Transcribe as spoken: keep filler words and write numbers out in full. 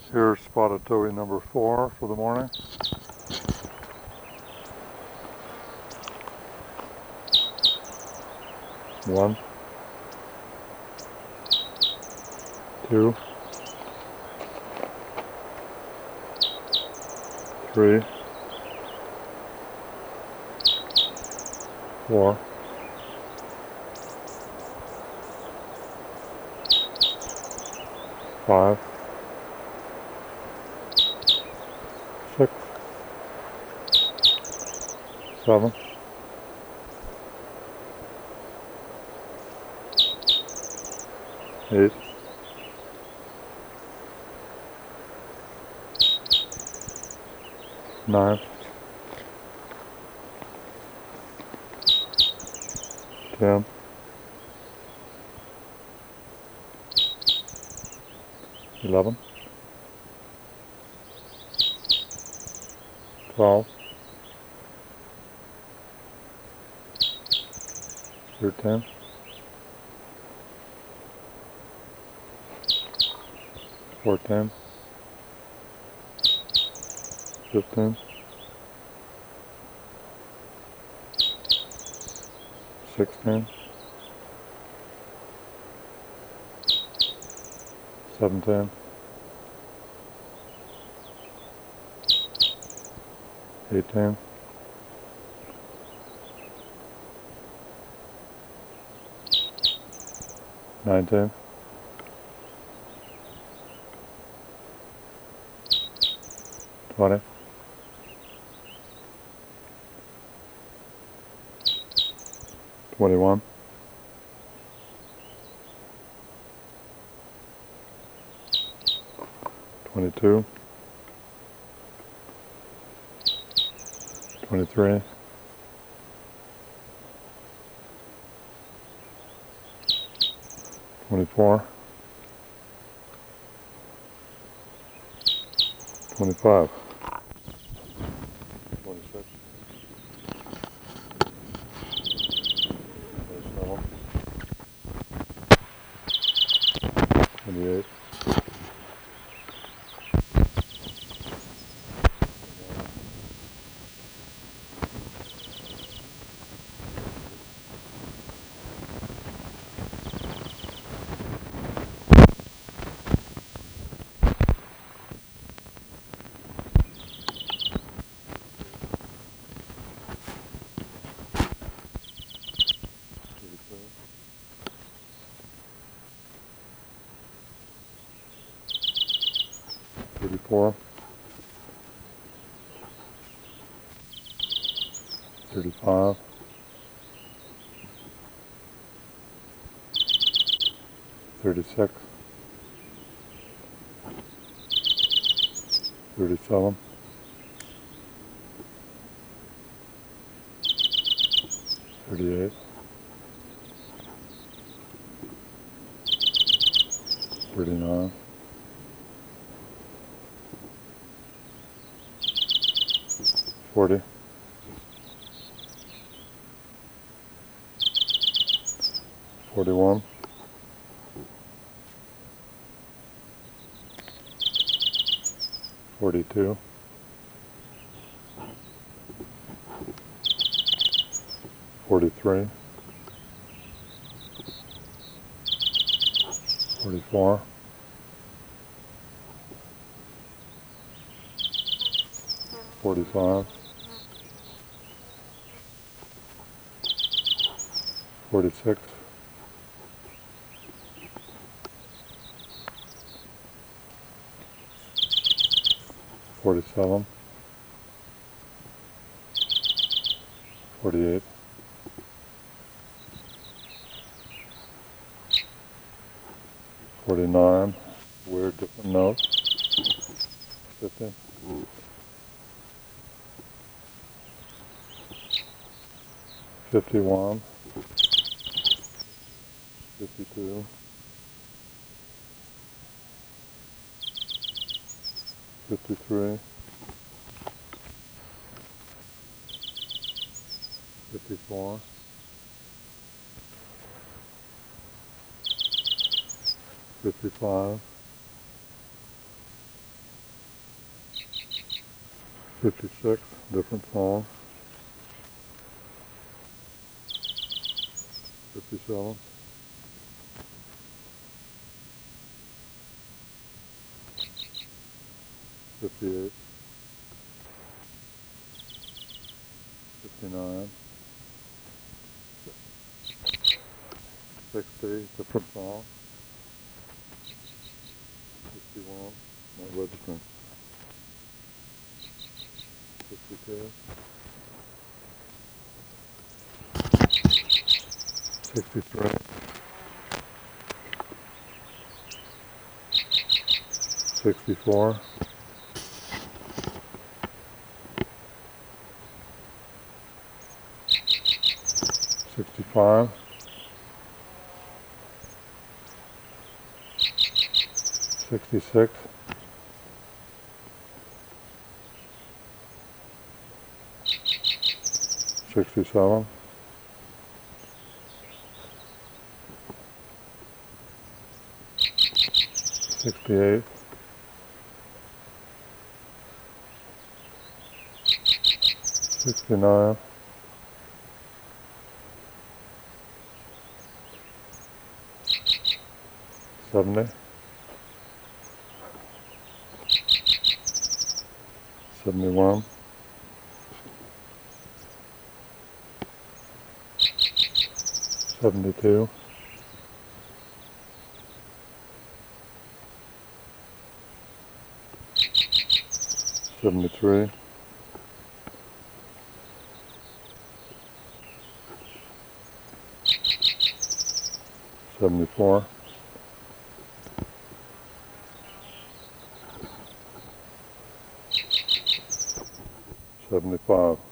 Here's spotted towhee number four for the morning. One, two, three, four, five, six, seven, eight, nine, ten, eleven, twelve, thirteen, fourteen, fifteen, sixteen, seventeen, eighteen, nineteen, twenty, twenty-one, twenty-two, twenty-three, twenty-four, twenty-five, twenty-six, twenty-seven, twenty-eight, thirty-four, thirty-five, thirty-six, thirty-seven, thirty-eight, thirty-nine, forty, forty-one, forty-two, forty-three, forty-four, forty-five, forty-six, forty-seven, forty-eight, forty-nine, weird different notes, fifty, fifty-one, fifty-two, fifty-three, fifty-four, fifty-five, fifty-six, different song. fifty-seven. fifty-eight. fifty-nine. sixty, different song. fifty-one, not registering. fifty-two. sixty-three. sixty-four. sixty-five. sixty-six. sixty-seven. sixty-eight. sixty-nine. seventy. seventy-one. seventy-two. seventy-three. seventy-four. seventy-five.